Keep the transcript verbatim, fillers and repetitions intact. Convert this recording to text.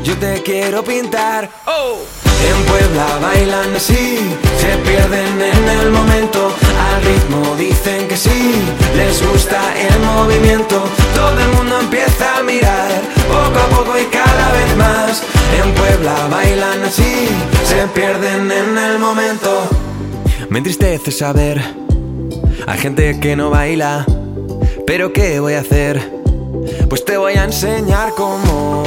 yo te quiero pintar. Oh. En Puebla bailan así, se pierden en el momento. Al ritmo dicen que sí, les gusta el movimiento. Todo el mundo empieza a mirar, poco a poco y cada vez más. En Puebla bailan así, se pierden en el momento. Me entristece saber, hay gente que no baila, pero ¿qué voy a hacer? Pues te voy a enseñar cómo.